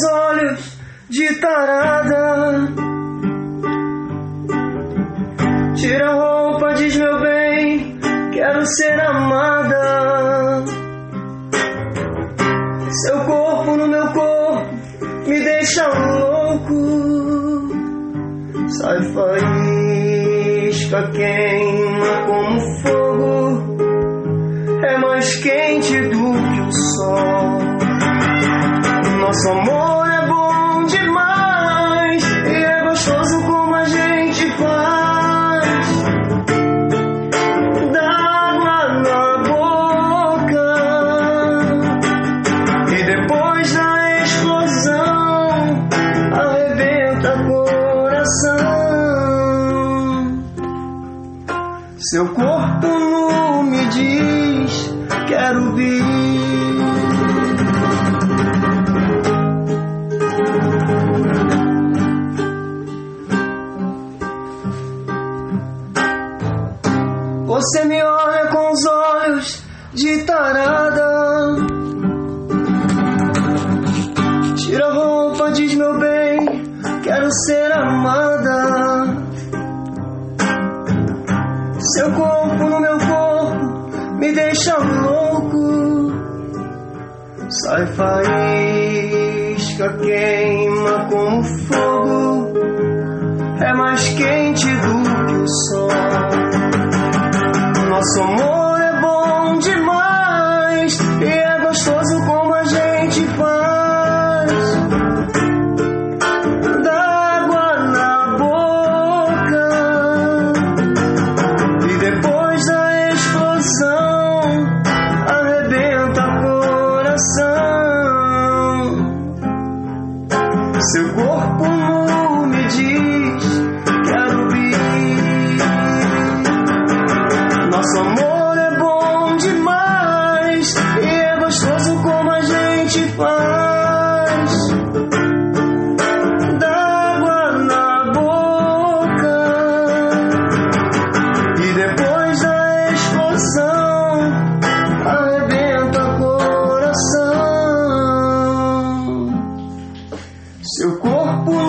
olhos de tarada. Tira a roupa, diz meu bem, quero ser amada. Seu corpo no meu corpo me deixa louco. Sai faísca, queima como fogo, é mais quente do que o sol. Nosso amor é bom demais e é gostoso como a gente faz. Dá água na boca e depois da explosão arrebenta coração. Seu corpo nu me diz, quero vir. Você me olha com os olhos de tarada. Tira a roupa, diz meu bem, quero ser amada. Seu corpo no meu corpo me deixa louco. Sai faísca, queima como fogo, é mais quente do que o sol. Nosso amor é bom demais e é gostoso como a gente faz. Dá água na boca e depois da explosão arrebenta coração. Seu corpo nu me diz, quero vir. Nosso amor é bom demais e é gostoso como a gente faz. Dá água na boca e depois da explosão arrebenta coração. Seu corpo